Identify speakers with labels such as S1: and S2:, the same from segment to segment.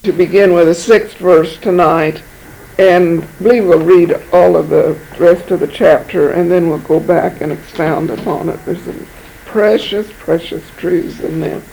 S1: to begin with the 6th verse tonight, and I believe we'll read all of the rest of the chapter, and then we'll go back and expound upon it. There's some precious, precious truths in this.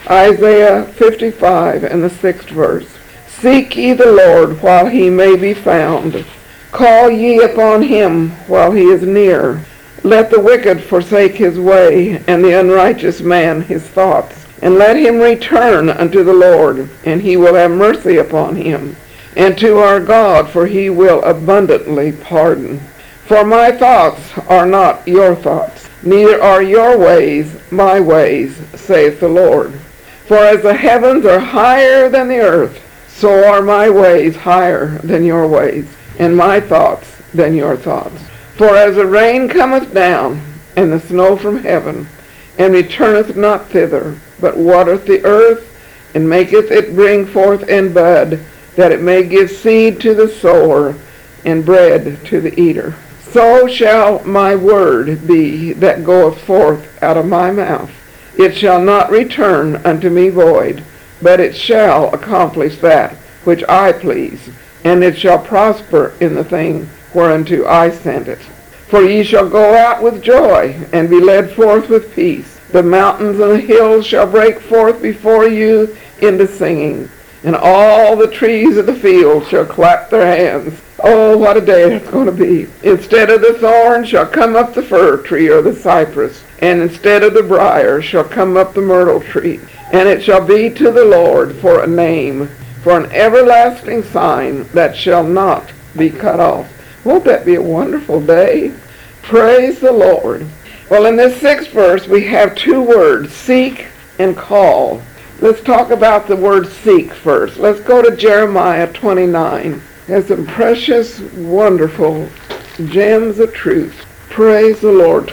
S1: Isaiah 55 and the 6th verse. Seek ye the Lord while he may be found. Call ye upon him while he is near. Let the wicked forsake his way, and the unrighteous man his thoughts. And let him return unto the Lord, and he will have mercy upon him. And to our God, for he will abundantly pardon. For my thoughts are not your thoughts, neither are your ways my ways, saith the Lord. For as the heavens are higher than the earth, so are my ways higher than your ways, and my thoughts than your thoughts. For as the rain cometh down, and the snow from heaven, and returneth not thither, but watereth the earth, and maketh it bring forth and bud, that it may give seed to the sower, and bread to the eater. So shall my word be that goeth forth out of my mouth. It shall not return unto me void, but it shall accomplish that which I please, and it shall prosper in the thing whereunto I sent it. For ye shall go out with joy, and be led forth with peace. The mountains and the hills shall break forth before you into singing, and all the trees of the field shall clap their hands. Oh, what a day it's going to be. Instead of the thorn shall come up the fir tree or the cypress, and instead of the briar shall come up the myrtle tree. And it shall be to the Lord for a name, for an everlasting sign that shall not be cut off. Won't that be a wonderful day? Praise the Lord. Well, in this 6th verse, we have two words, seek and call. Let's talk about the word seek first. Let's go to Jeremiah 29. There's some precious, wonderful gems of truth. Praise the Lord.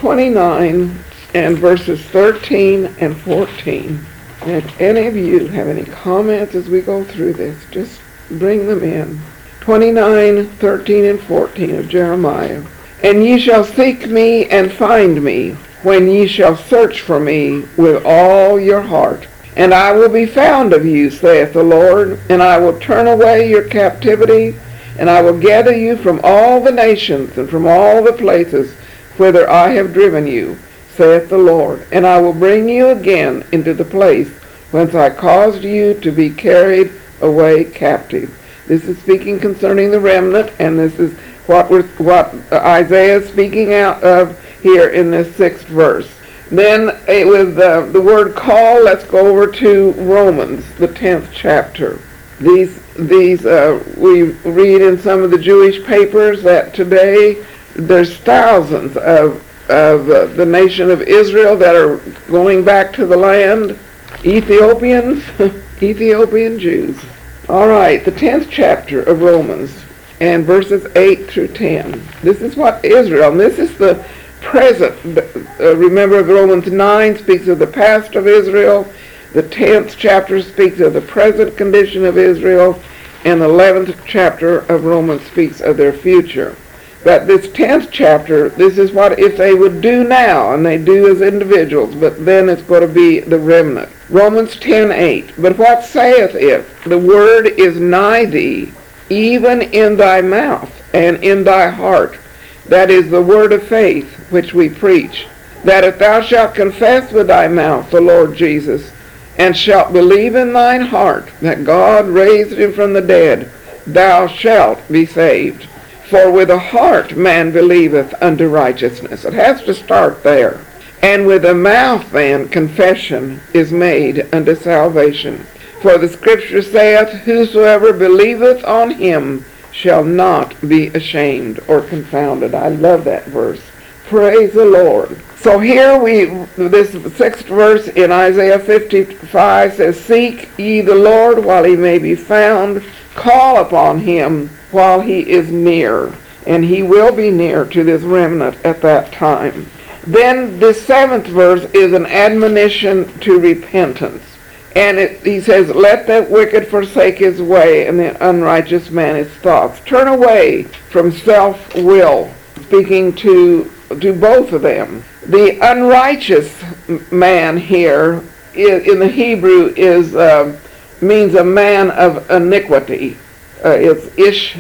S1: 29 and verses 13 and 14. And if any of you have any comments as we go through this, just bring them in. 29, 13, and 14 of Jeremiah. And ye shall seek me and find me, when ye shall search for me with all your heart. And I will be found of you, saith the Lord, and I will turn away your captivity, and I will gather you from all the nations and from all the places whither I have driven you, saith the Lord. And I will bring you again into the place whence I caused you to be carried away captive. This is speaking concerning the remnant, and this is what Isaiah is speaking out of here in this 6th verse. Then with the word call, let's go over to Romans, the 10th chapter. These we read in some of the Jewish papers that today there's thousands of the nation of Israel that are going back to the land. Ethiopians, Ethiopian Jews. All right, the 10th chapter of Romans and verses 8 through 10. This is what Israel, and this is the present. Remember, Romans 9 speaks of the past of Israel. The 10th chapter speaks of the present condition of Israel. And the 11th chapter of Romans speaks of their future. But this 10th chapter, this is what if they would do now, and they do as individuals, but then it's going to be the remnant. Romans 10:8. But what saith it? The word is nigh thee, even in thy mouth and in thy heart. That is the word of faith which we preach. That if thou shalt confess with thy mouth the Lord Jesus, and shalt believe in thine heart that God raised him from the dead, thou shalt be saved. For with the heart man believeth unto righteousness. It has to start there. And with the mouth then confession is made unto salvation. For the scripture saith, whosoever believeth on him shall not be ashamed or confounded. I love that verse. Praise the Lord. So here this 6th verse in Isaiah 55 says, seek ye the Lord while he may be found. Call upon him while he is near. And he will be near to this remnant at that time. Then the 7th verse is an admonition to repentance. And he says, let the wicked forsake his way, and the unrighteous man his thoughts. Turn away from self-will, speaking to both of them. The unrighteous man here in the Hebrew is means a man of iniquity. It's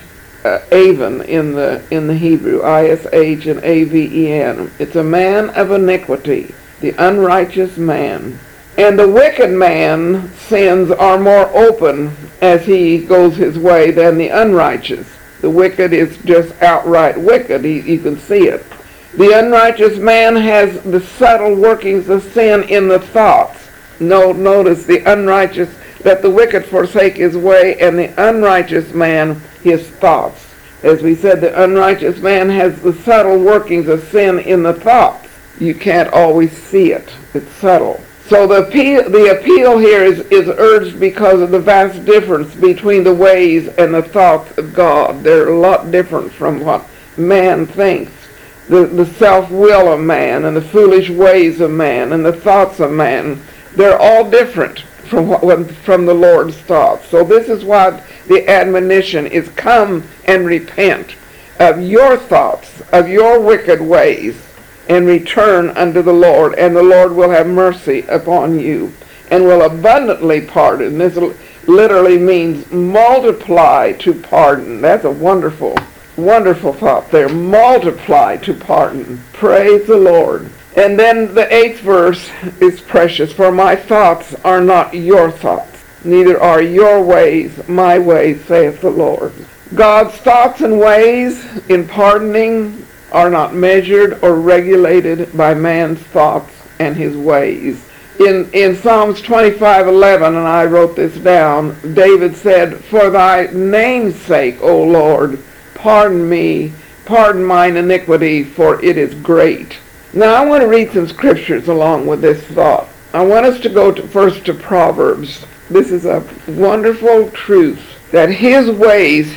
S1: Aven in the Hebrew, I-S-H and A-V-E-N. It's a man of iniquity, the unrighteous man. And the wicked man's sins are more open as he goes his way than the unrighteous. The wicked is just outright wicked. You can see it. The unrighteous man has the subtle workings of sin in the thoughts. Notice the unrighteous, that the wicked forsake his way, and the unrighteous man his thoughts. As we said, the unrighteous man has the subtle workings of sin in the thoughts. You can't always see it. It's subtle. So the appeal here is urged because of the vast difference between the ways and the thoughts of God. They're a lot different from what man thinks. The self-will of man and the foolish ways of man and the thoughts of man, they're all different from the Lord's thoughts. So this is why the admonition is, come and repent of your thoughts, of your wicked ways, and return unto the Lord, and the Lord will have mercy upon you and will abundantly pardon. This literally means multiply to pardon. That's a wonderful thought there. Multiply to pardon. Praise the Lord. And then the 8th verse is precious. For my thoughts are not your thoughts, neither are your ways my ways, saith the Lord. God's thoughts and ways in pardoning are not measured or regulated by man's thoughts and his ways. In Psalms 25:11, and I wrote this down, David said, for thy name's sake, O Lord, pardon me, pardon mine iniquity, for it is great. Now I want to read some scriptures along with this thought. I want us to go first to Proverbs. This is a wonderful truth, that his ways,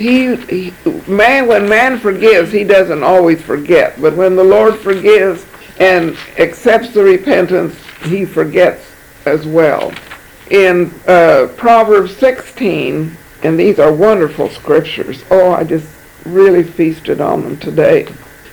S1: when man forgives, he doesn't always forget. But when the Lord forgives and accepts the repentance, he forgets as well. In Proverbs 16, and these are wonderful scriptures. Oh, I just really feasted on them today.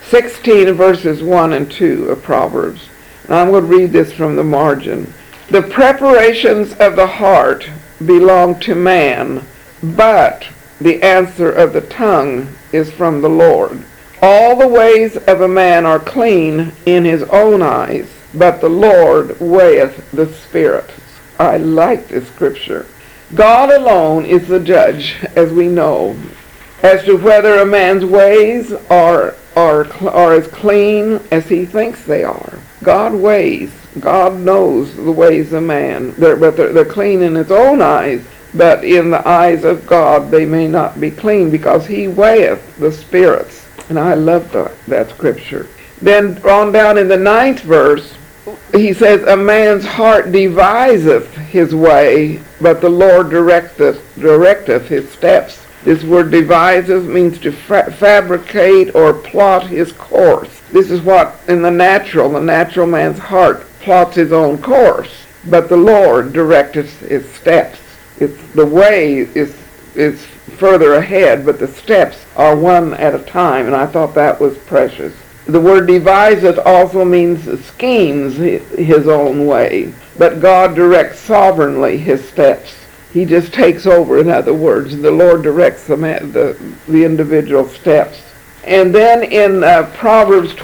S1: 16 verses 1 and 2 of Proverbs. And I'm going to read this from the margin. The preparations of the heart belong to man, but the answer of the tongue is from the Lord. All the ways of a man are clean in his own eyes, but the Lord weigheth the spirits. I like this scripture. God alone is the judge, as we know, as to whether a man's ways are as clean as he thinks they are. God weighs. God knows the ways of man. They're clean in his own eyes, but in the eyes of God they may not be clean, because he weigheth the spirits. And I love that scripture. Then on down in the 9th verse, he says, a man's heart deviseth his way, but the Lord directeth his steps. This word devises means to fabricate or plot his course. This is what in the natural man's heart plots his own course, but the Lord directeth his steps. The way is further ahead, but the steps are one at a time, and I thought that was precious. The word deviseth also means schemes his own way, but God directs sovereignly his steps. He just takes over, in other words. The Lord directs the individual steps. And then in Proverbs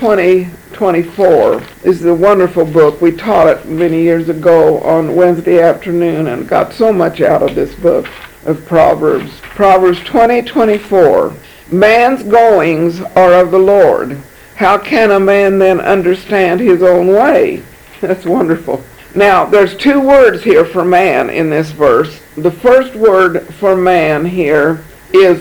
S1: 20:24, this is a wonderful book. We taught it many years ago on Wednesday afternoon and got so much out of this book of Proverbs. Proverbs 20:24, man's goings are of the Lord. How can a man then understand his own way? That's wonderful. Now, there's 2 words here for man in this verse. The first word for man here is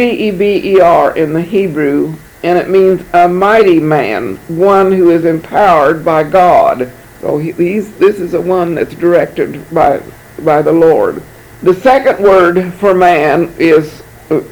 S1: Geber in the Hebrew, and it means a mighty man, one who is empowered by God. So this is the one that's directed by the Lord. The second word for man is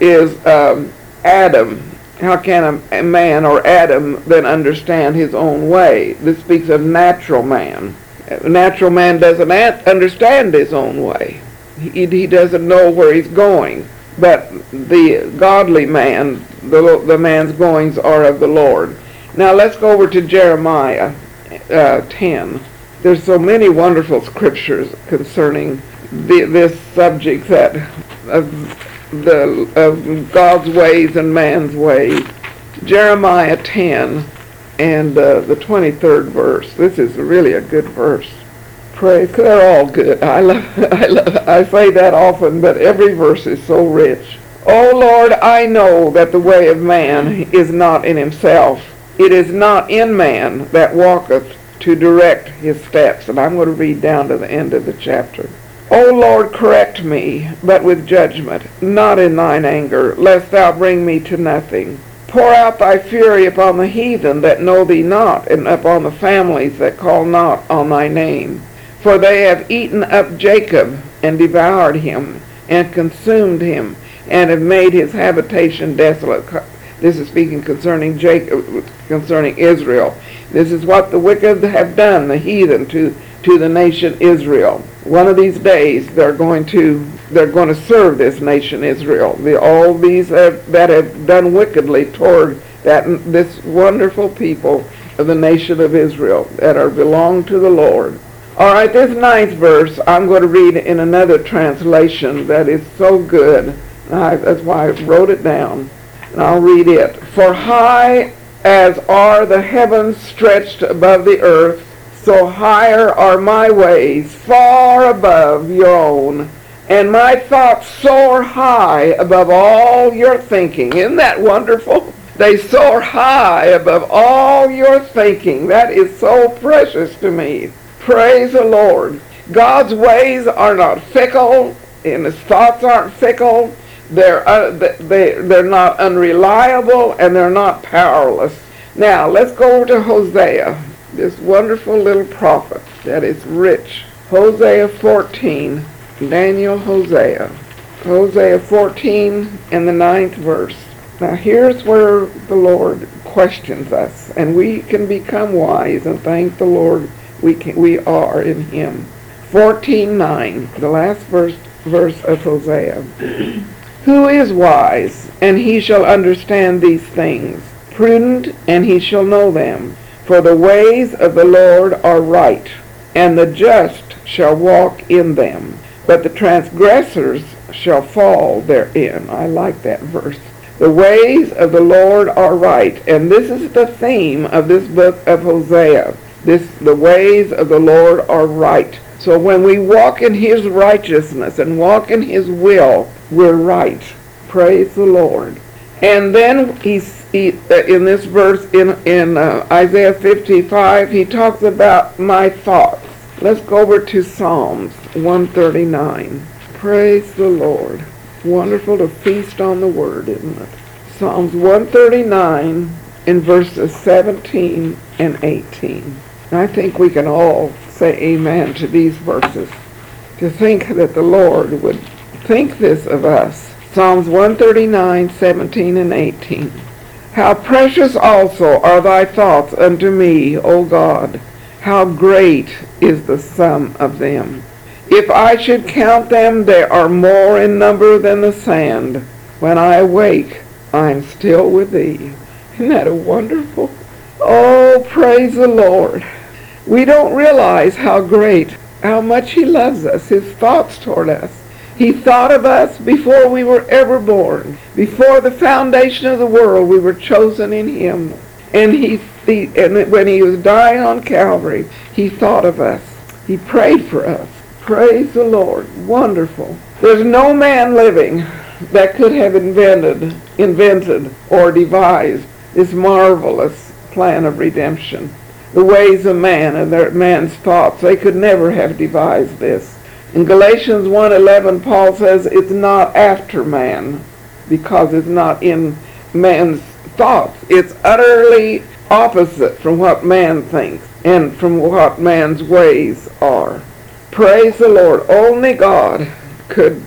S1: Adam. How can a man or Adam then understand his own way? This speaks of natural man. A natural man doesn't understand his own way. He doesn't know where he's going. But the godly man, the man's goings are of the Lord. Now let's go over to Jeremiah 10. There's so many wonderful scriptures concerning this subject that of God's ways and man's ways. Jeremiah 10 and the 23rd verse. This is really a good verse. Praise, they're all good. I say that often, but every verse is so rich. O Lord, I know that the way of man is not in himself. It is not in man that walketh to direct his steps. And I'm going to read down to the end of the chapter. O Lord, correct me, but with judgment, not in thine anger, lest thou bring me to nothing. Pour out thy fury upon the heathen that know thee not, and upon the families that call not on thy name. For they have eaten up Jacob, and devoured him, and consumed him, and have made his habitation desolate. This is speaking concerning Jacob, concerning Israel. This is what the wicked have done, the heathen, to the nation Israel. One of these days they're going to serve this nation Israel. All these that have done wickedly toward this wonderful people of the nation of Israel that belong to the Lord. All right, this 9th verse I'm going to read in another translation that is so good. That's why I wrote it down, and I'll read it. For high as are the heavens stretched above the earth, so higher are my ways, far above your own, and my thoughts soar high above all your thinking. Isn't that wonderful? They soar high above all your thinking. That is so precious to me. Praise the Lord. God's ways are not fickle, and his thoughts aren't fickle. They're not unreliable, and they're not powerless. Now, let's go over to Hosea, this wonderful little prophet that is rich. Hosea 14, Daniel, Hosea 14 and the 9th verse. Now, here's where the Lord questions us, and we can become wise, and thank the Lord we are in him. 14:9, the last verse of Hosea. Who is wise, and he shall understand these things, prudent, and he shall know them. For the ways of the Lord are right, and the just shall walk in them, but the transgressors shall fall therein. I like that verse. The ways of the Lord are right, and this is the theme of this book of Hosea. The ways of the Lord are right. So when we walk in his righteousness and walk in his will, we're right. Praise the Lord. And then in this verse in Isaiah 55, he talks about my thoughts. Let's go over to Psalms 139. Praise the Lord. Wonderful to feast on the word, isn't it? Psalms 139 in verses 17 and 18. And I think we can all say amen to these verses. To think that the Lord would think this of us. Psalms 139, 17 and 18. How precious also are thy thoughts unto me, O God. How great is the sum of them. If I should count them, they are more in number than the sand. When I awake, I am still with thee. Isn't that wonderful? Oh, praise the Lord. We don't realize how much he loves us, his thoughts toward us. He thought of us before we were ever born. Before the foundation of the world, we were chosen in him. And when he was dying on Calvary, he thought of us. He prayed for us. Praise the Lord. Wonderful. There's no man living that could have invented or devised this marvelous plan of redemption. The ways of man and man's thoughts, they could never have devised this. In Galatians 1:11, Paul says it's not after man, because it's not in man's thoughts. It's utterly opposite from what man thinks and from what man's ways are. Praise the Lord. Only God could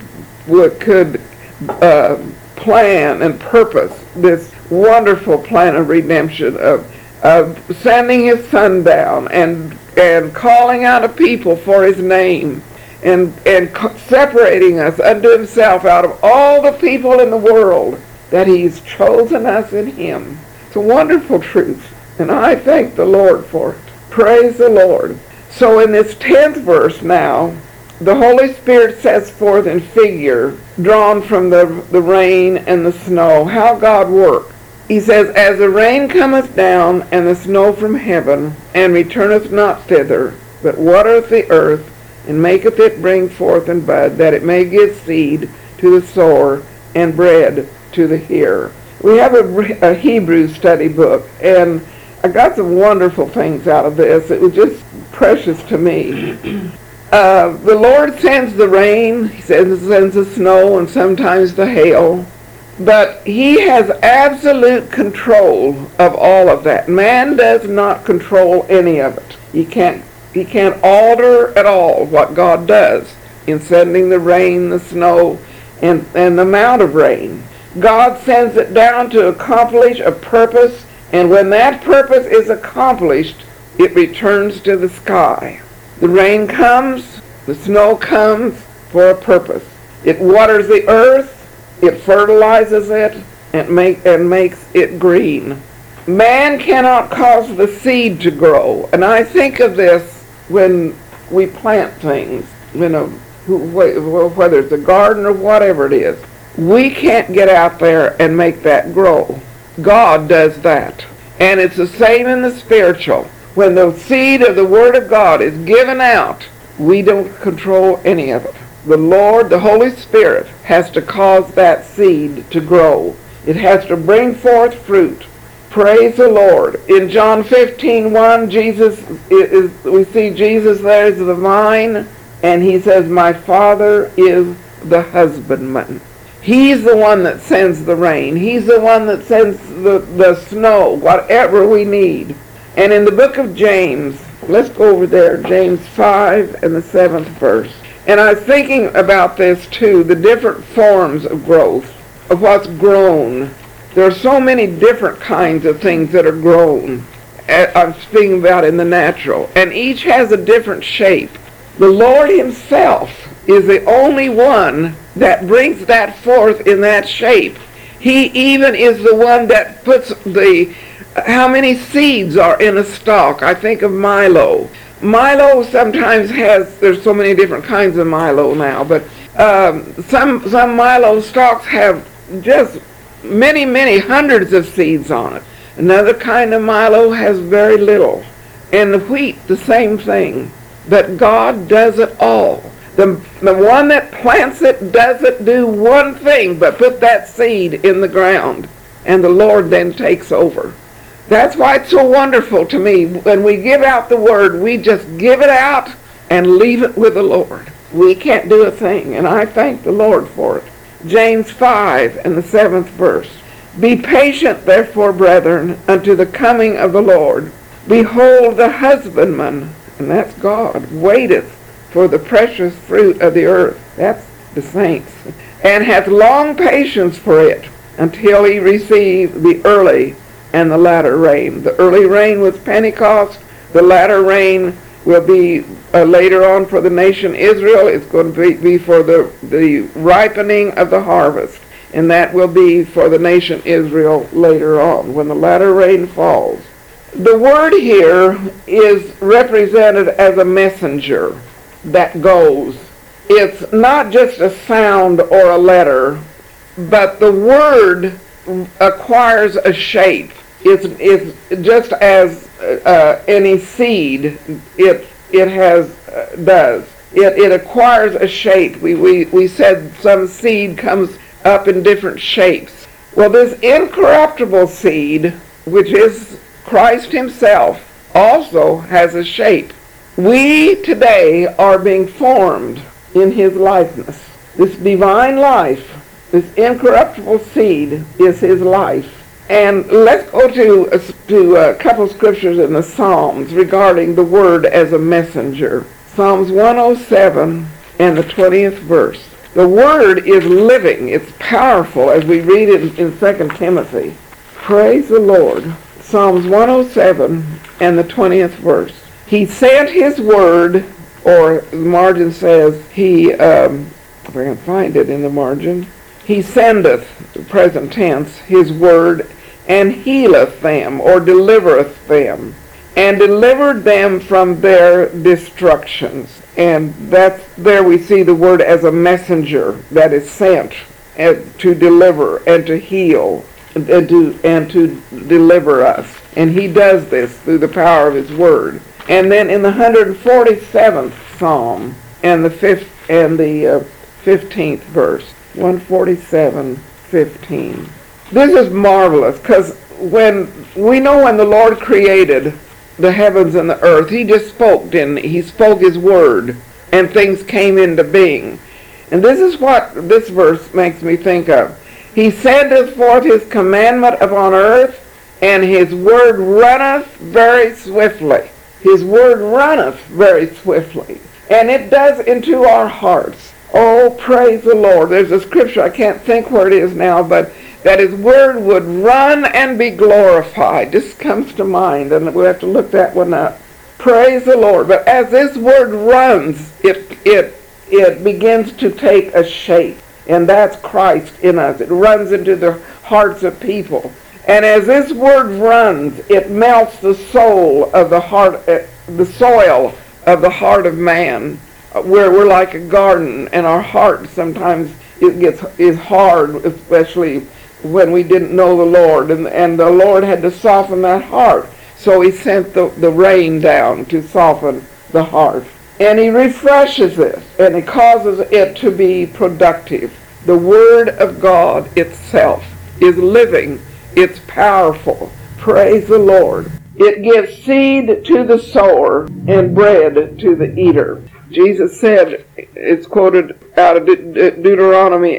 S1: plan and purpose this wonderful plan of redemption, of sending his son down and calling out a people for his name and separating us unto himself out of all the people in the world, that he's chosen us in him. It's a wonderful truth, and I thank the Lord for it. Praise the Lord. So in this 10th verse now, the Holy Spirit sets forth in figure, drawn from the rain and the snow, how God works. He says, as the rain cometh down, and the snow from heaven, and returneth not thither, but watereth the earth, and maketh it bring forth and bud, that it may give seed to the sower, and bread to the hearer. We have a Hebrew study book, and I got some wonderful things out of this. It was just precious to me. The Lord sends the rain, He sends the snow, and sometimes the hail. But He has absolute control of all of that. Man does not control any of it. He can't alter at all what God does in sending the rain, the snow, and the amount of rain. God sends it down to accomplish a purpose, and when that purpose is accomplished, it returns to the sky. The rain comes, the snow comes for a purpose. It waters the earth, it fertilizes it, and makes it green. Man cannot cause the seed to grow, and I think of this when we plant things, whether it's a garden or whatever it is. We can't get out there and make that grow. God does that. And it's the same in the spiritual. When the seed of the Word of God is given out, we don't control any of it. The Lord, the Holy Spirit, has to cause that seed to grow. It has to bring forth fruit. Praise the Lord. In John 15:1, we see Jesus there as the vine, and He says, my Father is the husbandman. He's the one that sends the rain. He's the one that sends the snow, whatever we need. And in the book of James, let's go over there, James 5 and the 7th verse. And I was thinking about this too, the different forms of growth, of what's grown. There are so many different kinds of things that are grown. I'm speaking about in the natural. And each has a different shape. The Lord Himself is the only one that brings that forth in that shape. He even is the one that puts how many seeds are in a stalk. I think of Milo. Milo sometimes there's so many different kinds of Milo now, but some Milo stalks have just many, many hundreds of seeds on it. Another kind of Milo has very little. And the wheat, the same thing. But God does it all. The one that plants it doesn't do one thing but put that seed in the ground, and the Lord then takes over. That's why it's so wonderful to me. When we give out the Word, we just give it out and leave it with the Lord. We can't do a thing, and I thank the Lord for it. James 5 and the 7th verse. Be patient, therefore, brethren, unto the coming of the Lord. Behold, the husbandman, and that's God, waiteth for the precious fruit of the earth. That's the saints. And hath long patience for it, until he receive the early and the latter rain. The early rain was Pentecost. The latter rain will be later on for the nation Israel. It's going to be for the ripening of the harvest. And that will be for the nation Israel later on, when the latter rain falls. The word here is represented as a messenger that goes. It's not just a sound or a letter, but the word acquires a shape. It's just as any seed does. It acquires a shape. We said some seed comes up in different shapes. Well, this incorruptible seed, which is Christ Himself, also has a shape. We today are being formed in His likeness. This divine life, this incorruptible seed, is His life. And let's go to a couple scriptures in the Psalms regarding the word as a messenger. Psalms 107 and the 20th verse. The word is living. It's powerful, as we read it in 2 Timothy. Praise the Lord. Psalms 107 and the 20th verse. He sent His word, or the margin says, if I can find it in the margin, He sendeth, the present tense, His word, and healeth them, or delivereth them. and delivered them from their destructions. And that's there we see the word as a messenger that is sent to deliver and to heal and to deliver us. And he does this through the power of his word. And then in the 147th Psalm and the 15th verse, 147:15. This is marvelous because when the Lord created the heavens and the earth, he just spoke, didn't he? He spoke his word and things came into being. And this is what this verse makes me think of. He sendeth forth his commandment upon earth, and his word runneth very swiftly. His word runneth very swiftly. And it does into our hearts. Oh, praise the Lord. There's a scripture, I can't think where it is now, but that his word would run and be glorified. This comes to mind, and we'll have to look that one up. Praise the Lord. But as this word runs, it begins to take a shape. And that's Christ in us. It runs into the hearts of people. And as this word runs, it melts the soul of the heart, the soil of the heart of man, where we're like a garden, and our heart sometimes is hard, especially when we didn't know the Lord, and the Lord had to soften that heart. So he sent the rain down to soften the heart. And he refreshes it, and he causes it to be productive. The Word of God itself is living. It's powerful. Praise the Lord. It gives seed to the sower and bread to the eater. Jesus said, it's quoted out of Deuteronomy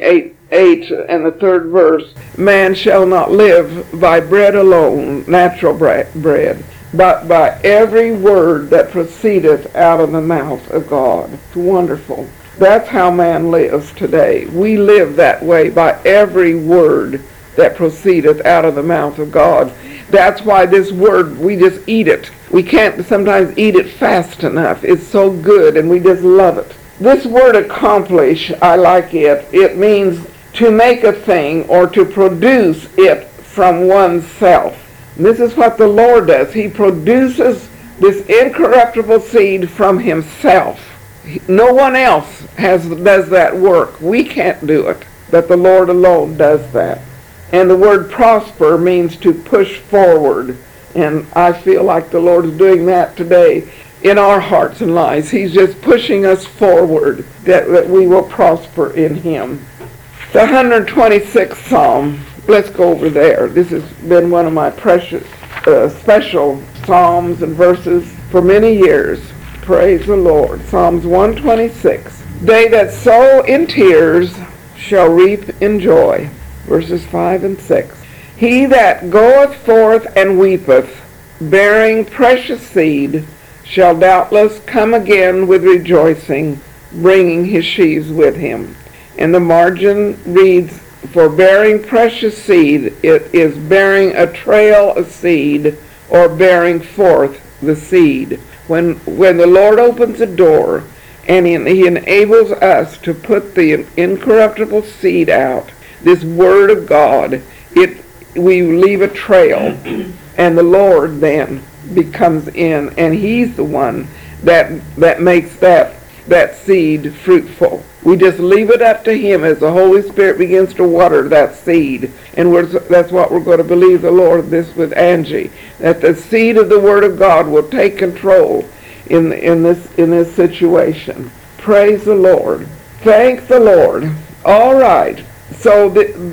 S1: 8 and the 3rd verse, man shall not live by bread alone, natural bread, but by every word that proceedeth out of the mouth of God. It's wonderful. That's how man lives today. We live that way, by every word that proceedeth out of the mouth of God. That's why this word, we just eat it. We can't sometimes eat it fast enough. It's so good, and we just love it. This word accomplish, I like it. It means to make a thing or to produce it from oneself. And this is what the Lord does. He produces this incorruptible seed from himself. No one else does that work. We can't do it, but the Lord alone does that. And the word prosper means to push forward. And I feel like the Lord is doing that today in our hearts and lives. He's just pushing us forward, that we will prosper in him. The 126th Psalm, let's go over there. This has been one of my precious, special psalms and verses for many years. Praise the Lord. Psalms 126. They that sow in tears shall reap in joy. Verses 5 and 6. He that goeth forth and weepeth, bearing precious seed, shall doubtless come again with rejoicing, bringing his sheaves with him. And the margin reads, for bearing precious seed, it is bearing a trail of seed, or bearing forth the seed. When the Lord opens a door, and he enables us to put the incorruptible seed out, this word of God, we leave a trail, and the Lord then becomes in, and he's the one that makes that seed fruitful. We just leave it up to him as the Holy Spirit begins to water that seed. And that's what we're going to believe the Lord this with Angie, that the seed of the Word of God will take control in this situation. Praise the Lord. Thank the Lord. All right. So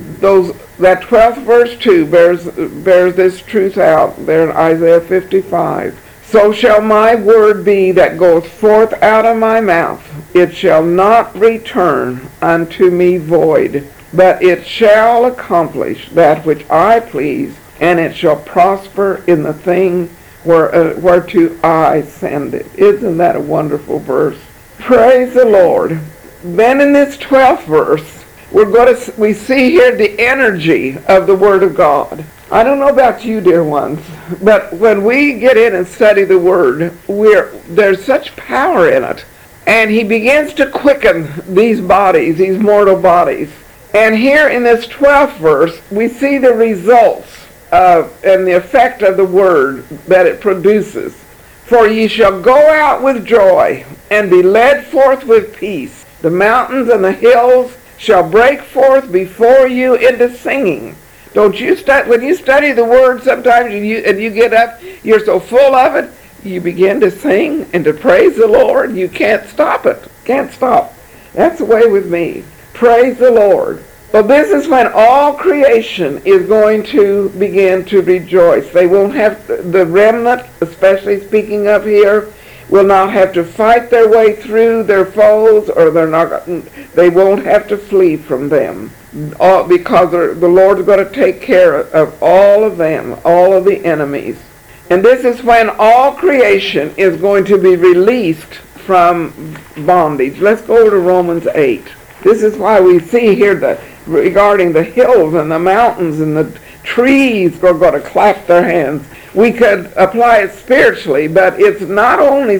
S1: that 12th verse 2 bears this truth out there in Isaiah 55. So shall my word be that goeth forth out of my mouth. It shall not return unto me void, but it shall accomplish that which I please, and it shall prosper in the thing whereto I send it. Isn't that a wonderful verse? Praise the Lord. Then in this 12th verse, we see here the energy of the Word of God. I don't know about you, dear ones, but when we get in and study the Word, there's such power in it. And he begins to quicken these bodies, these mortal bodies. And here in this 12th verse, we see the results and the effect of the word that it produces. For ye shall go out with joy, and be led forth with peace. The mountains and the hills shall break forth before you into singing. Don't you when you study the word sometimes and you get up, you're so full of it, you begin to sing and to praise the Lord. You can't stop it. Can't stop. That's the way with me. Praise the Lord. Well, this is when all creation is going to begin to rejoice. They won't have, the remnant, especially speaking of here, will not have to fight their way through their foes, or they won't have to flee from them. Because the Lord is going to take care of all of them, all of the enemies. And this is when all creation is going to be released from bondage. Let's go over to Romans 8. This is why we see here regarding the hills and the mountains and the trees are going to clap their hands. We could apply it spiritually, but it's not only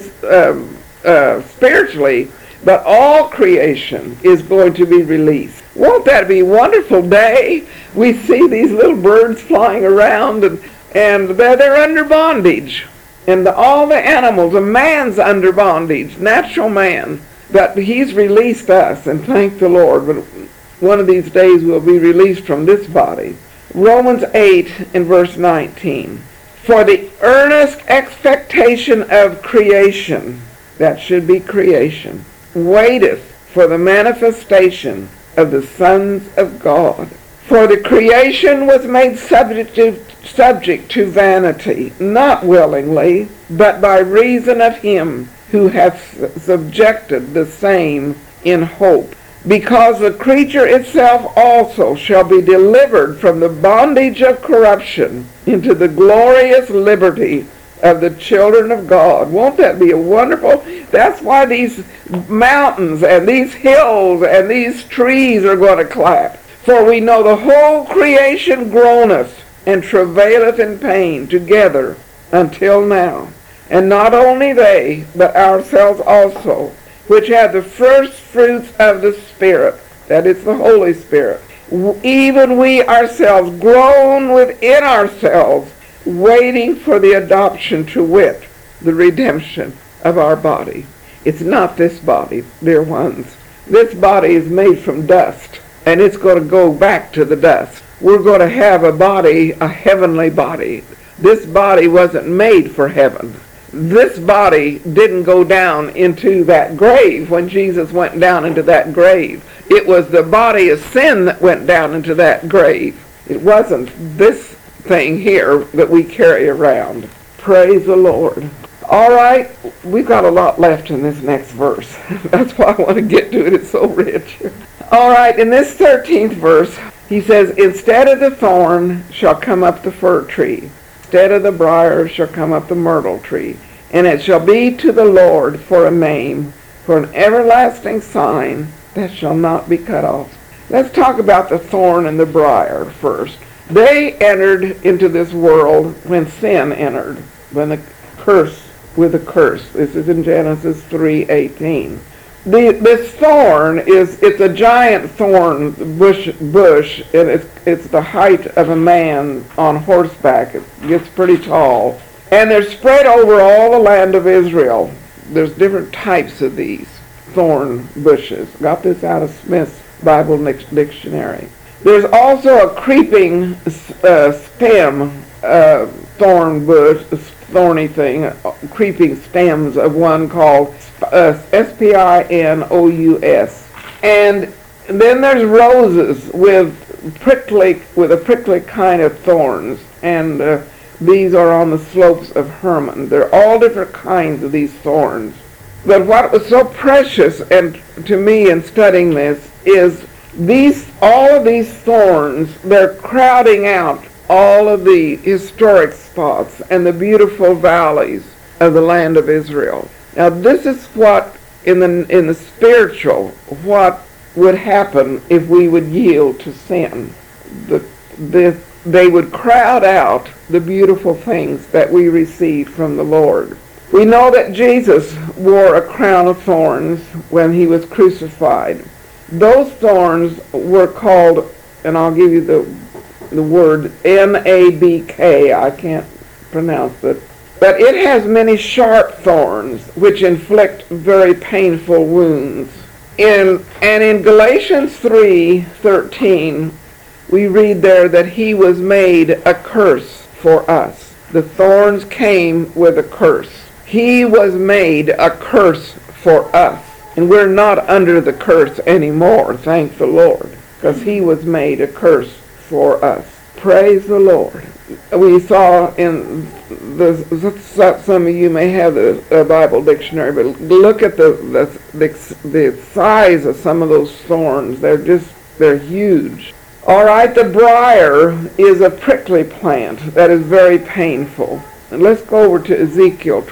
S1: spiritually, but all creation is going to be released. Won't that be a wonderful day? We see these little birds flying around, and they're under bondage. And all the animals, a man's under bondage, natural man. But he's released us, and thank the Lord. But one of these days we'll be released from this body. Romans 8 and verse 19. For the earnest expectation of creation, that should be creation, waiteth for the manifestation of the sons of God. For the creation was made subject to vanity, not willingly, but by reason of him who hath subjected the same in hope. Because the creature itself also shall be delivered from the bondage of corruption into the glorious liberty of the children of God. Won't that be a wonderful? That's why these mountains and these hills and these trees are going to clap. For we know the whole creation groaneth and travaileth in pain together until now. And not only they, but ourselves also, which have the first fruits of the Spirit, that is the Holy Spirit, even we ourselves groan within ourselves, waiting for the adoption, to wit, the redemption of our body. It's not this body, dear ones. This body is made from dust, and it's going to go back to the dust. We're going to have a body, a heavenly body. This body wasn't made for heaven. This body didn't go down into that grave when Jesus went down into that grave. It was the body of sin that went down into that grave. It wasn't this thing here that we carry around. Praise the Lord. All right, we've got a lot left in this next verse. That's why I want to get to it. It's so rich. All right, in this 13th verse, he says, instead of the thorn shall come up the fir tree. Instead of the briar shall come up the myrtle tree, and it shall be to the Lord for a name, for an everlasting sign that shall not be cut off. Let's talk about the thorn and the briar first. They entered into this world when sin entered, when the curse with a curse. This is in Genesis 3:18. This thorn it's a giant thorn bush, and it's the height of a man on horseback. It gets pretty tall, and they're spread over all the land of Israel. There's different types of these thorn bushes. Got this out of Smith's Bible Dictionary. There's also a creeping stem thorn bush, thorny thing, creeping stems of one called Spinous. And then there's roses with a prickly kind of thorns, and these are on the slopes of Hermon. There are all different kinds of these thorns. But what was so precious and to me in studying this is all of these thorns, they're crowding out all of the historic spots and the beautiful valleys of the land of Israel. Now this is what, in the spiritual, what would happen if we would yield to sin. They would crowd out the beautiful things that we receive from the Lord. We know that Jesus wore a crown of thorns when he was crucified. Those thorns were called, and I'll give you the word Nabk. I can't pronounce it. But it has many sharp thorns, which inflict very painful wounds. In Galatians 3:13, we read there that he was made a curse for us. The thorns came with a curse. He was made a curse for us. And we're not under the curse anymore, thank the Lord, because he was made a curse for us. Praise the Lord. We saw in some of you may have the Bible dictionary, but look at the size of some of those thorns. They're huge. All right, the briar is a prickly plant that is very painful. And let's go over to Ezekiel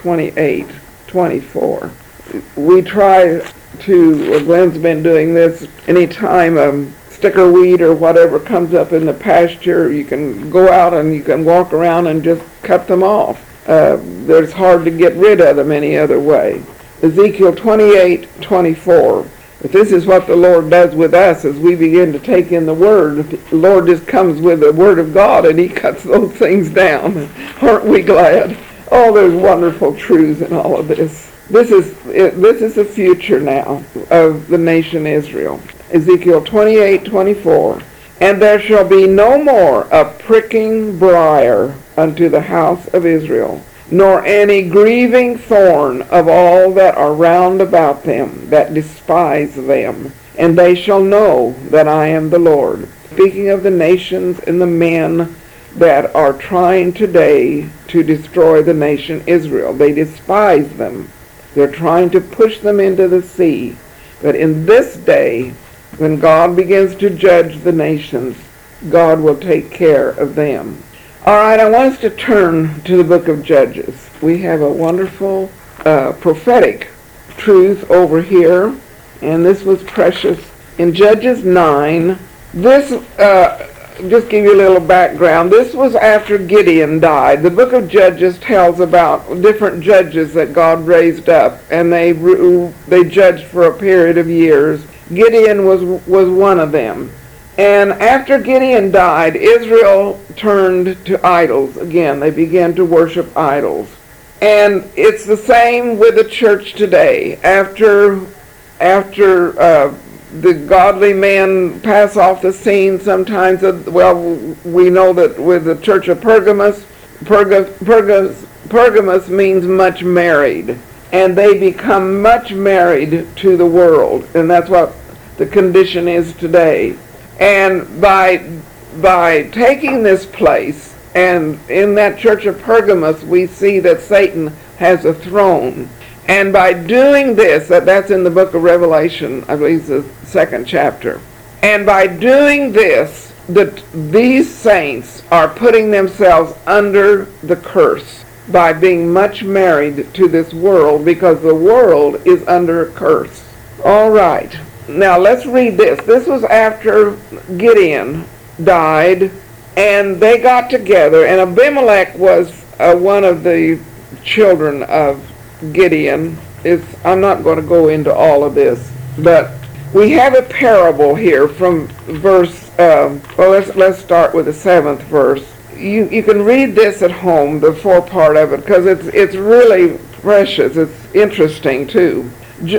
S1: 28:24. We try to, Glenn's been doing this, anytime sticker weed or whatever comes up in the pasture, you can go out and you can walk around and just cut them off. It's hard to get rid of them any other way. Ezekiel 28:24. But this is what the Lord does with us as we begin to take in the Word. The Lord just comes with the Word of God and he cuts those things down. Aren't we glad? Oh, there's wonderful truths in all of this. This is the future now of the nation Israel. Ezekiel 28:24. And there shall be no more a pricking briar unto the house of Israel, nor any grieving thorn of all that are round about them that despise them. And they shall know that I am the Lord. Speaking of the nations and the men that are trying today to destroy the nation Israel, they despise them. They're trying to push them into the sea. But in this day, when God begins to judge the nations, God will take care of them. All right, I want us to turn to the book of Judges. We have a wonderful prophetic truth over here, and this was precious. In Judges 9, this, just give you a little background, this was after Gideon died. The book of Judges tells about different judges that God raised up, and they judged for a period of years. Gideon was one of them. And after Gideon died, Israel turned to idols again. They began to worship idols. And it's the same with the church today. After the godly men pass off the scene, sometimes, we know that with the church of Pergamos means much married. And they become much married to the world. And that's what the condition is today. And by taking this place, and in that church of Pergamos, we see that Satan has a throne. And by doing this, that's in the book of Revelation, I believe the 2nd chapter. And by doing this, these saints are putting themselves under the curse by being much married to this world, because the world is under a curse. All right. Now let's read this. This was after Gideon died, and they got together, and Abimelech was one of the children of Gideon. I'm not going to go into all of this, but we have a parable here from verse, let's start with the 7th verse. You can read this at home, the forepart of it, because it's really precious. It's interesting too.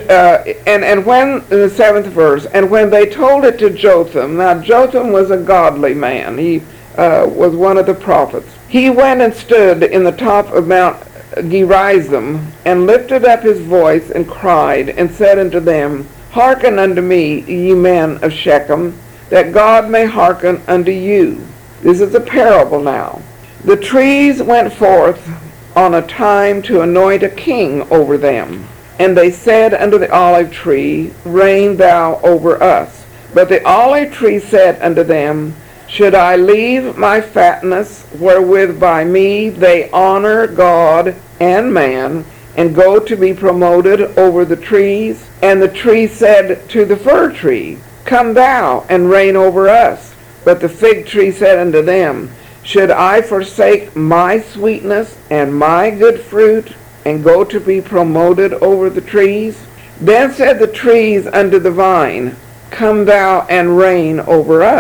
S1: And when, in the 7th verse, and when they told it to Jotham, now Jotham was a godly man. He was one of the prophets. He went and stood in the top of Mount Gerizim, and lifted up his voice, and cried, and said unto them, Hearken unto me, ye men of Shechem, that God may hearken unto you. This is a parable now. The trees went forth on a time to anoint a king over them. And they said unto the olive tree, Reign thou over us. But the olive tree said unto them, Should I leave my fatness, wherewith by me they honor God and man, and go to be promoted over the trees? And the tree said to the fir tree, Come thou and reign over us. But the fig tree said unto them, Should I forsake my sweetness and my good fruit, and go to be promoted over the trees? Then said the trees unto the vine, Come thou and reign over us.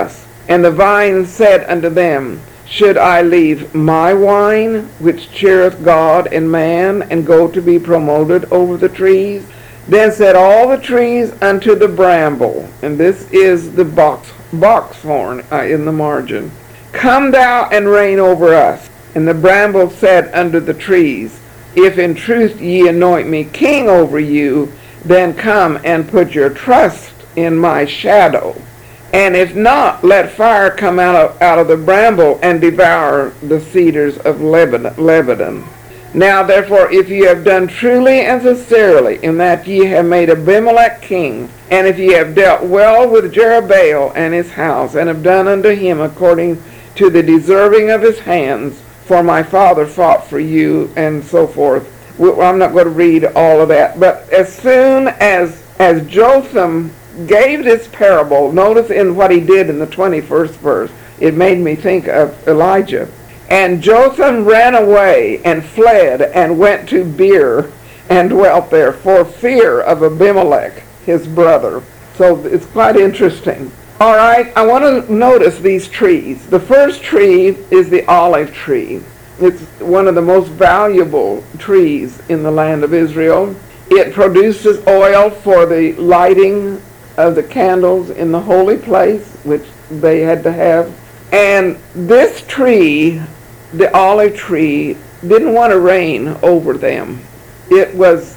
S1: And the vine said unto them, Should I leave my wine, which cheereth God and man, and go to be promoted over the trees? Then said all the trees unto the bramble, and this is the boxhorn in the margin, Come thou and reign over us. And the bramble said unto the trees, If in truth ye anoint me king over you, then come and put your trust in my shadow. And if not, let fire come out of the bramble and devour the cedars of Lebanon. Now therefore, if ye have done truly and sincerely, in that ye have made Abimelech king, and if ye have dealt well with Jerubbaal and his house, and have done unto him according to the deserving of his hands, for my father fought for you, and so forth. I'm not going to read all of that, but as soon as Jotham gave this parable, notice in what he did in the 21st verse, it made me think of Elijah. And Jotham ran away and fled and went to Beer and dwelt there for fear of Abimelech, his brother. So it's quite interesting. All right, I want to notice these trees. The first tree is the olive tree. It's one of the most valuable trees in the land of Israel. It produces oil for the lighting of the candles in the holy place, which they had to have. And this tree, the olive tree, didn't want to reign over them. It was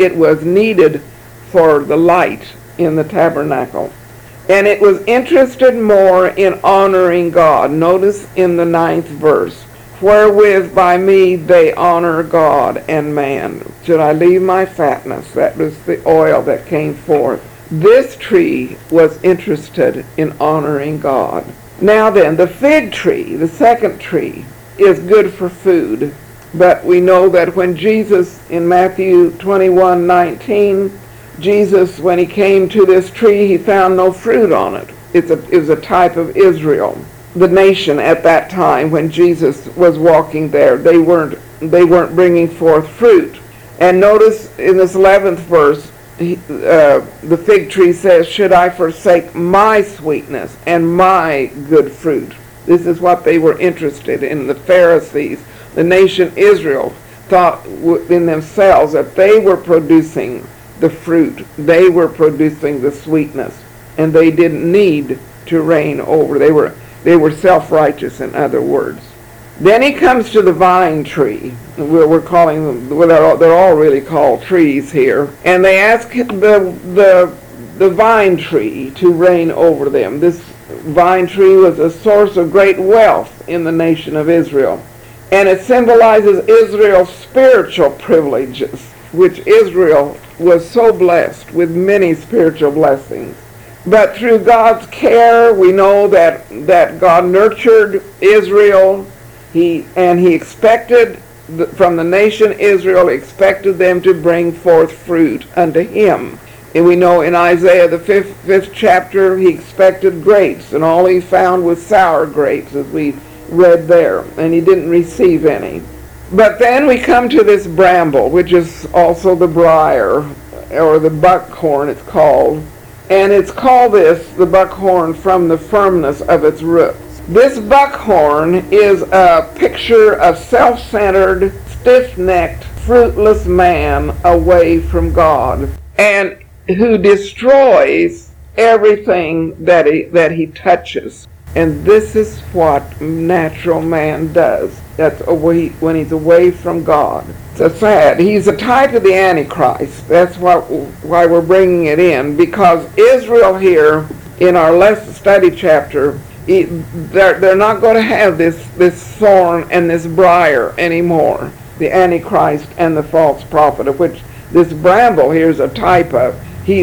S1: needed for the light in the tabernacle. And it was interested more in honoring God. Notice in the 9th verse, wherewith by me they honor God and man. Should I leave my fatness? That was the oil that came forth. This tree was interested in honoring God. Now then, the fig tree, the second tree, is good for food. But we know that when Jesus, in Matthew 21:19, Jesus, when he came to this tree, he found no fruit on it. It was a type of Israel, the nation at that time when Jesus was walking there. They weren't bringing forth fruit. And notice in this 11th verse, the fig tree says, Should I forsake my sweetness and my good fruit? This is what they were interested in. The Pharisees, the nation Israel, thought in themselves that they were producing the fruit. They were producing the sweetness, and they didn't need to reign over. They were self-righteous, in other words. Then he comes to the vine tree. We're calling them, well, they're all really called trees here. And they ask the vine tree to reign over them. This vine tree was a source of great wealth in the nation of Israel. And it symbolizes Israel's spiritual privileges, which Israel was so blessed with many spiritual blessings. But through God's care, we know that God nurtured Israel. He expected from the nation Israel, expected them to bring forth fruit unto him. And we know in Isaiah the 5th chapter, he expected grapes, and all he found was sour grapes, as we read there, and he didn't receive any. But then we come to this bramble, which is also the briar, or the buckhorn it's called. And it's called the buckhorn, from the firmness of its roots. This buckhorn is a picture of self-centered, stiff-necked, fruitless man away from God, and who destroys everything that he touches. And this is what natural man does. That's when he's away from God. So sad. He's a type of the Antichrist. That's why we're bringing it in, because Israel here in our last study chapter, they're not going to have this thorn and this briar anymore. The Antichrist and the false prophet, of which this bramble here is a type of.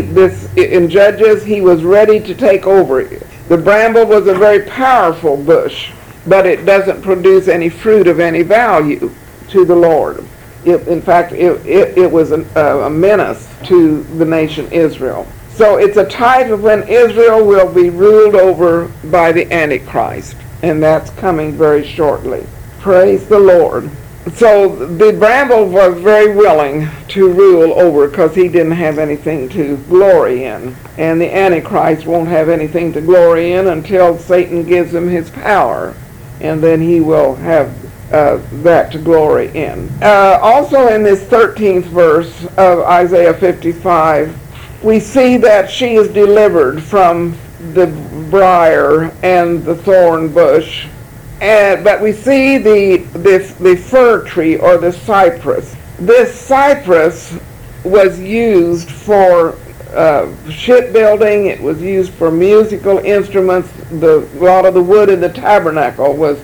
S1: In Judges, he was ready to take over. The bramble was a very powerful bush, but it doesn't produce any fruit of any value to the Lord. In fact, it was a menace to the nation Israel. So it's a type of when Israel will be ruled over by the Antichrist, and that's coming very shortly. Praise the Lord. So the Bramble was very willing to rule over because he didn't have anything to glory in. And the Antichrist won't have anything to glory in until Satan gives him his power. And then he will have that to glory in. Also in this 13th verse of Isaiah 55, we see that she is delivered from the briar and the thorn bush. But we see the fir tree or the cypress. This cypress was used for shipbuilding. It was used for musical instruments. A lot of the wood in the tabernacle was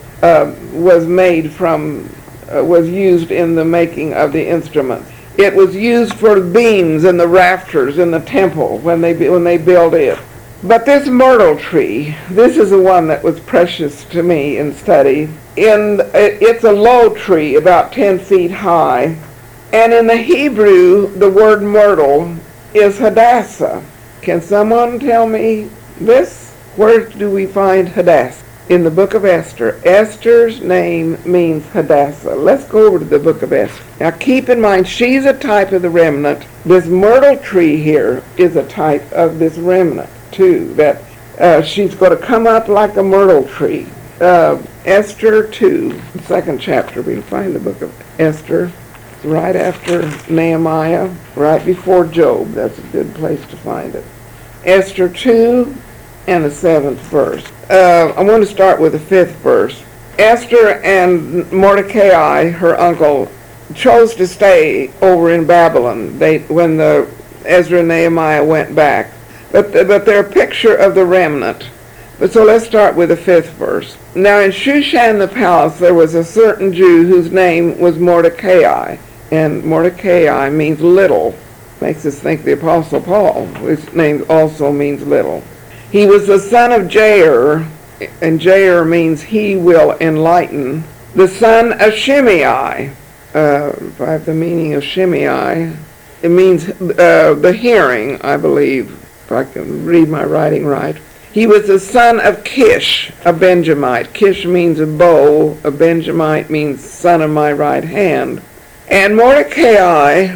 S1: used in the making of the instruments. It was used for beams and the rafters in the temple when they built it. But this myrtle tree, this is the one that was precious to me in study. It's a low tree, about 10 feet high. And in the Hebrew, the word myrtle is Hadassah. Can someone tell me this? Where do we find Hadassah? In the book of Esther. Esther's name means Hadassah. Let's go over to the book of Esther. Now keep in mind, she's a type of the remnant. This myrtle tree here is a type of this remnant too, that she's going to come up like a myrtle tree. Esther 2, second chapter, we'll find the book of Esther. It's right after Nehemiah, right before Job. That's a good place to find it. Esther 2 and the 7th verse. I want to start with the 5th verse. Esther and Mordecai, her uncle, chose to stay over in Babylon when Ezra and Nehemiah went back. But they're a picture of the remnant. But so let's start with the 5th verse. Now in Shushan the palace there was a certain Jew whose name was Mordecai. And Mordecai means little. Makes us think the Apostle Paul, whose name also means little. He was the son of Jair, and Jair means he will enlighten. The son of Shimei. If I have the meaning of Shimei, it means the hearing, I believe. If I can read my writing right. He was the son of Kish, a Benjamite. Kish means a bow. A Benjamite means son of my right hand. And Mordecai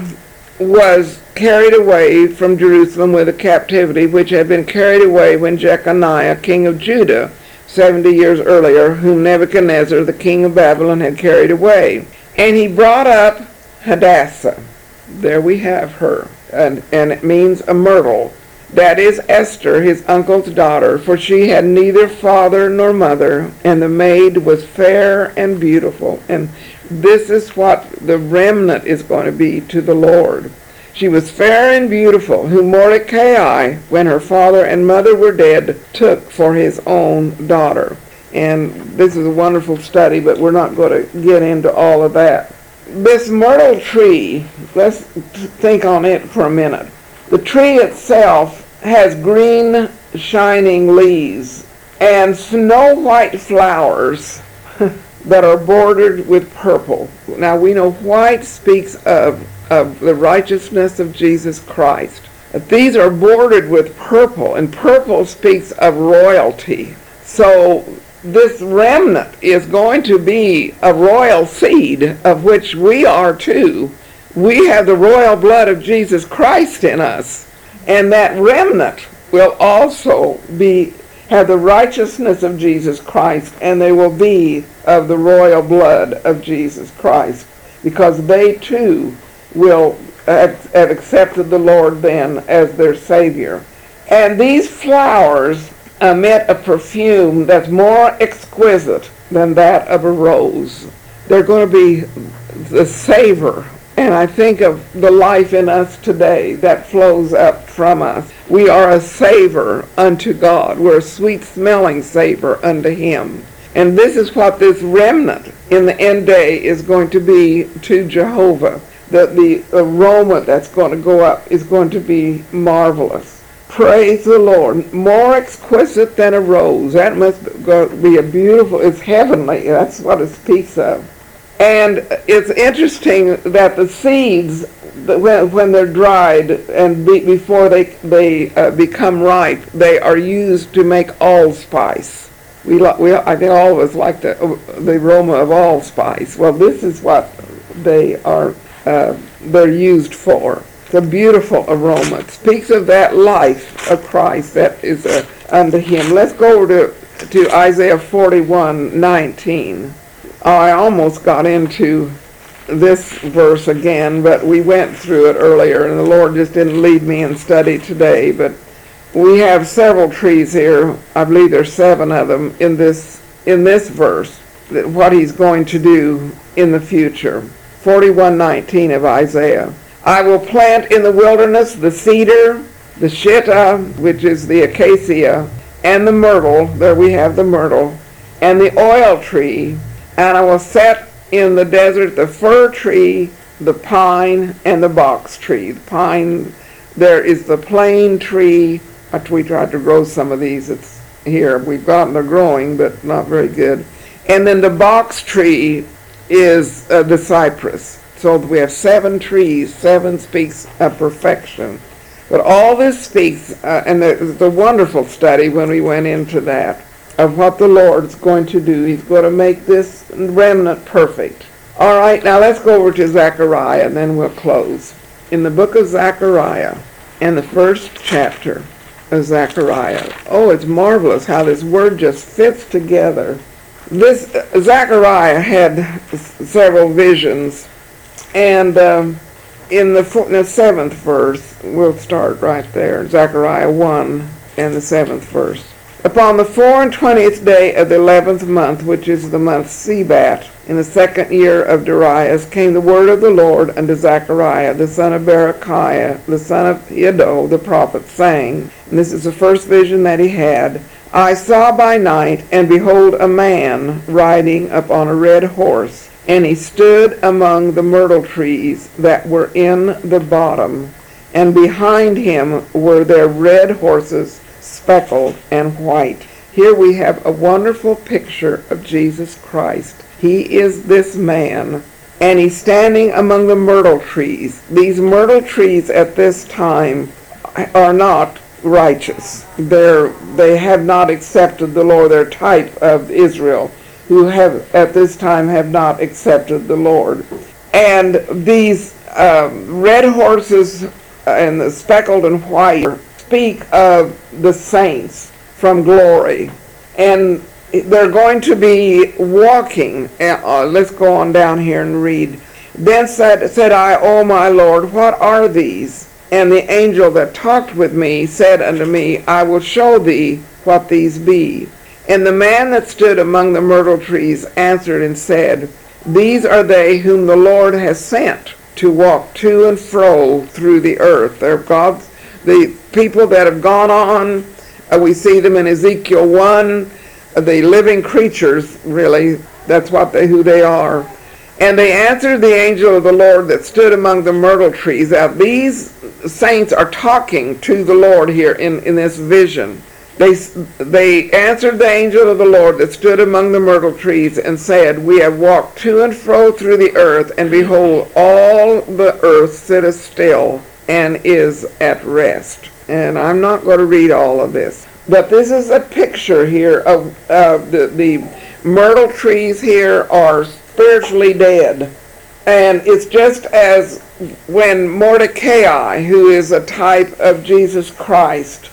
S1: was carried away from Jerusalem with a captivity which had been carried away when Jeconiah, king of Judah, 70 years earlier, whom Nebuchadnezzar, the king of Babylon, had carried away. And he brought up Hadassah. There we have her. And it means a myrtle. That is Esther, his uncle's daughter, for she had neither father nor mother, and the maid was fair and beautiful. And this is what the remnant is going to be to the Lord. She was fair and beautiful, whom Mordecai, when her father and mother were dead, took for his own daughter. And this is a wonderful study, but we're not going to get into all of that. This myrtle tree, let's think on it for a minute. The tree itself has green, shining leaves and snow white flowers that are bordered with purple. Now we know white speaks of the righteousness of Jesus Christ. But these are bordered with purple, and purple speaks of royalty. So this remnant is going to be a royal seed, of which we are too. We have the royal blood of Jesus Christ in us, and that remnant will also have the righteousness of Jesus Christ, and they will be of the royal blood of Jesus Christ, because they too will have accepted the Lord then as their Savior. And these flowers emit a perfume that's more exquisite than that of a rose. They're going to be the savor. And I think of the life in us today that flows up from us. We are a savor unto God. We're a sweet-smelling savor unto Him. And this is what this remnant in the end day is going to be to Jehovah. The aroma that's going to go up is going to be marvelous. Praise the Lord. More exquisite than a rose. That must be a beautiful, it's heavenly. That's what it speaks of. And it's interesting that the seeds, when they're dried and before they become ripe, they are used to make allspice. I think all of us like the aroma of allspice. Well, this is what they're used for. It's a beautiful aroma. It speaks of that life of Christ that is unto him. Let's go over to Isaiah 41:19. I almost got into this verse again, but we went through it earlier, and the Lord just didn't lead me in study today. But we have several trees here. I believe there's 7 of them in this verse, that what he's going to do in the future. 41:19 of Isaiah. I will plant in the wilderness the cedar, the shittah, which is the acacia, and the myrtle, there we have the myrtle, and the oil tree, and I will set in the desert the fir tree, the pine, and the box tree. The pine, there is the plane tree. We tried to grow some of these. It's here. We've gotten they're growing, but not very good. And then the box tree is the cypress. So we have 7 trees. 7 speaks of perfection. But all this speaks, and it's a wonderful study when we went into that, of what the Lord's going to do. He's going to make this remnant perfect. All right, now let's go over to Zechariah, and then we'll close. In the book of Zechariah, in the 1st chapter of Zechariah. Oh, it's marvelous how this word just fits together. This Zechariah had several visions, and in the 7th verse, we'll start right there, Zechariah 1 and the 7th verse. Upon the 24th day of the 11th month, which is the month Sebat, in the 2nd year of Darius, came the word of the Lord unto Zechariah, the son of Berechiah, the son of Iddo, the prophet, saying, and this is the first vision that he had, I saw by night, and behold a man riding upon a red horse, and he stood among the myrtle trees that were in the bottom, and behind him were their red horses, speckled and white. Here we have a wonderful picture of Jesus Christ. He is this man, and he's standing among the myrtle trees. These myrtle trees at this time are not righteous. They have not accepted the Lord. They're type of Israel, who have at this time have not accepted the Lord. And these red horses and the speckled and white speak of the saints from glory. And they're going to be walking. Let's go on down here and read. Then said I, O my Lord, what are these? And the angel that talked with me said unto me, I will show thee what these be. And the man that stood among the myrtle trees answered and said, These are they whom the Lord has sent to walk to and fro through the earth. They're God's, the people that have gone on. We see them in Ezekiel 1, the living creatures, really. That's who they are. And they answered the angel of the Lord that stood among the myrtle trees. Now these saints are talking to the Lord here in this vision. They answered the angel of the Lord that stood among the myrtle trees and said, We have walked to and fro through the earth, and behold, all the earth sitteth still and is at rest. And I'm not going to read all of this, but this is a picture here of the myrtle trees here are spiritually dead. And it's just as when Mordecai, who is a type of Jesus Christ,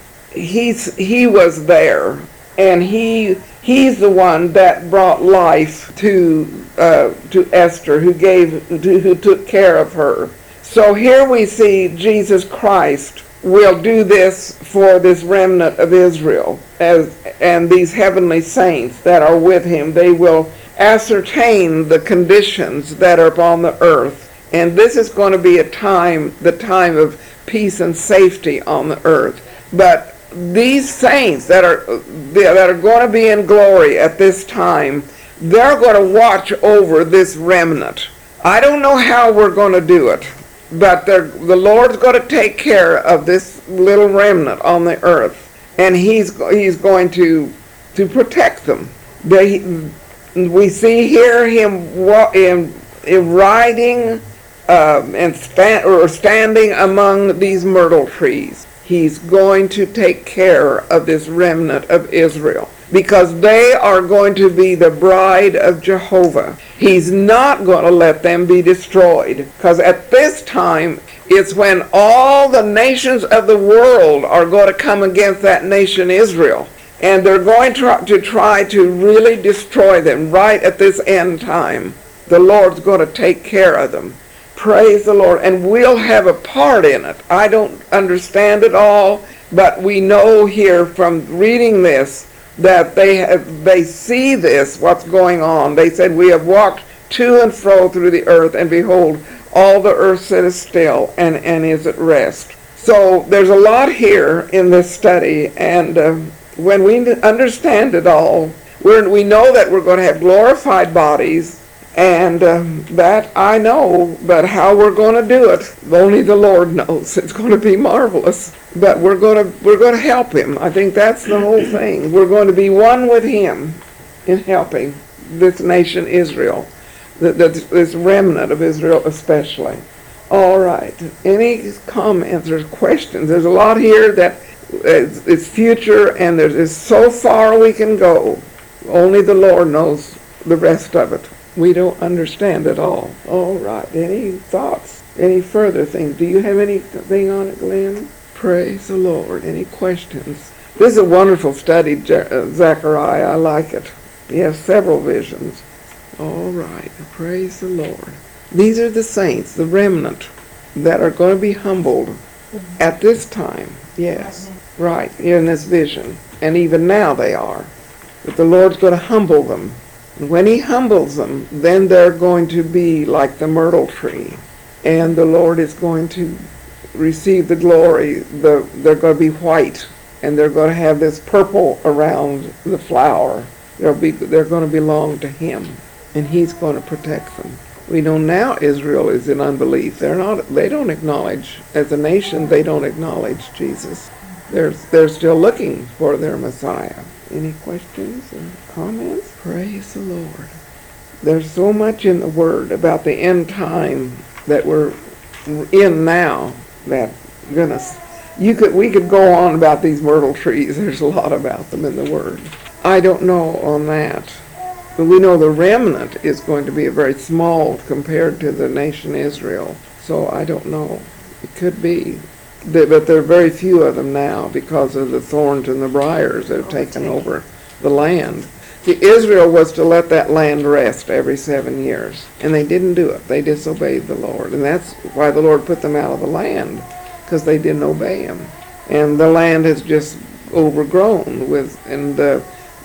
S1: he was there, and he's the one that brought life to Esther, who took care of her. So here we see Jesus Christ will do this for this remnant of Israel, and these heavenly saints that are with him. They will ascertain the conditions that are upon the earth, and this is going to be the time of peace and safety on the earth. But these saints that are going to be in glory at this time, they're going to watch over this remnant. I don't know how we're going to do it, but the Lord's going to take care of this little remnant on the earth, and He's going to protect them. We see here him riding and standing among these myrtle trees. He's going to take care of this remnant of Israel. because they are going to be the bride of Jehovah. He's not going to let them be destroyed, because at this time it's when all the nations of the world are going to come against that nation Israel. And they're going to try to really destroy them right at this end time. The Lord's going to take care of them. Praise the Lord. And we'll have a part in it. I don't understand it all, but we know here from reading this that they see this, what's going on. They said, we have walked to and fro through the earth, and behold, all the earth sitteth still and is at rest. So there's a lot here in this study, and when we understand it all, we know that we're going to have glorified bodies, and that I know, but how we're going to do it, only the Lord knows. It's going to be marvelous, but we're going to help Him. I think that's the whole thing. We're going to be one with Him in helping this nation Israel, this remnant of Israel especially. All right. Any comments or questions? There's a lot here that it's future, and there's so far we can go. Only the Lord knows the rest of it. We don't understand it all. All right. Any thoughts? Any further things? Do you have anything on it, Glenn? Praise the Lord. Any questions? This is a wonderful study, Zechariah. I like it. He has several visions. All right. Praise the Lord. These are the saints, the remnant, that are going to be humbled at this time. Yes. Right. In this vision. And even now they are. But the Lord's going to humble them. And when He humbles them, then they're going to be like the myrtle tree. And the Lord is going to receive the glory. They're going to be white. And they're going to have this purple around the flower. They're going to belong to Him. And He's going to protect them. We know now Israel is in unbelief. They don't acknowledge, as a nation, they don't acknowledge Jesus. They're still looking for their Messiah. Any questions or comments? Praise the Lord. There's so much in the Word about the end time that we're in now that, goodness, we could go on about these myrtle trees. There's a lot about them in the Word. I don't know on that. But we know the remnant is going to be very small compared to the nation Israel. So I don't know. It could be. But there are very few of them now because of the thorns and the briars that have taken over the land. Israel was to let that land rest every 7 years. And they didn't do it. They disobeyed the Lord. And that's why the Lord put them out of the land, because they didn't obey Him. And the land has just overgrown with, and the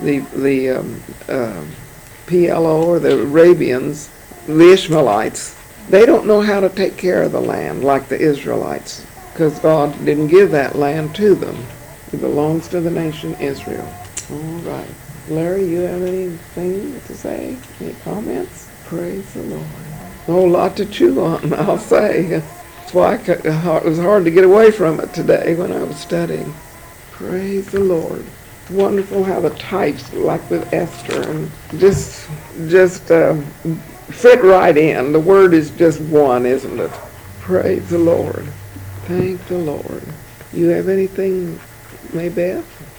S1: PLO, or the Arabians, the Ishmaelites, they don't know how to take care of the land like the Israelites, because God didn't give that land to them. It belongs to the nation Israel. All right. Larry, you have anything to say? Any comments? Praise the Lord. A whole lot to chew on, I'll say. That's why it was hard to get away from it today when I was studying. Praise the Lord. It's wonderful how the types, like with Esther, and just fit right in. The word is just one, isn't it? Praise the Lord. Thank the Lord. You have anything, Maybeth?